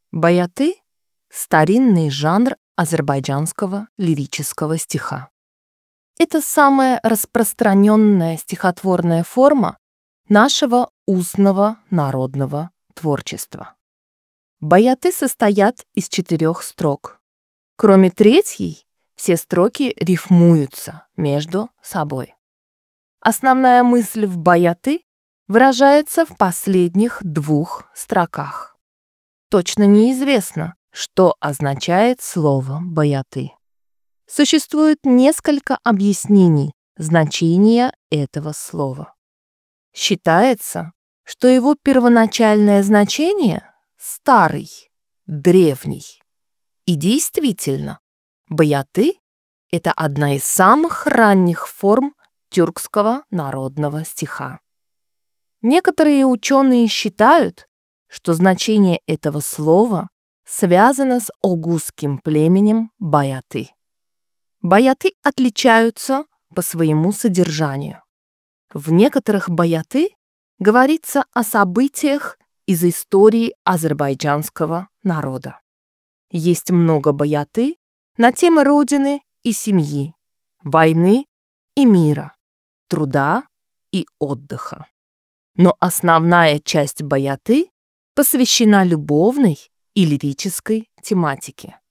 Баяты – старинный жанр азербайджанского лирического стиха. Это самая распространенная стихотворная форма нашего устного народного творчества. Баяты состоят из 4 строк. Кроме третьей, все строки рифмуются между собой. Основная мысль в баяты выражается в последних 2 строках. Точно неизвестно, что означает слово «баяты». Существует несколько объяснений значения этого слова. Считается, что его первоначальное значение – старый, древний. И действительно, баяты – это одна из самых ранних форм тюркского народного стиха. Некоторые ученые считают, что значение этого слова связано с огузским племенем баяты. Баяты отличаются по своему содержанию. В некоторых баяты говорится о событиях из истории азербайджанского народа. Есть много баяты на темы родины и семьи, войны и мира, труда и отдыха. Но основная часть баяты посвящена любовной и лирической тематике.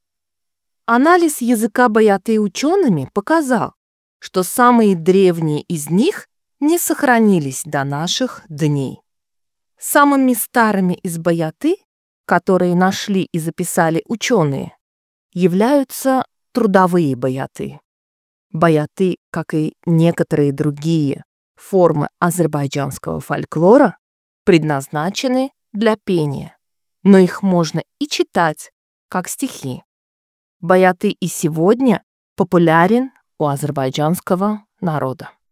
Анализ языка баяты учеными показал, что самые древние из них не сохранились до наших дней. Самыми старыми из баяты, которые нашли и записали ученые, являются трудовые баяты. Баяты, как и некоторые другие формы азербайджанского фольклора, предназначены для пения, но их можно и читать, как стихи. Баяты и сегодня популярен у азербайджанского народа.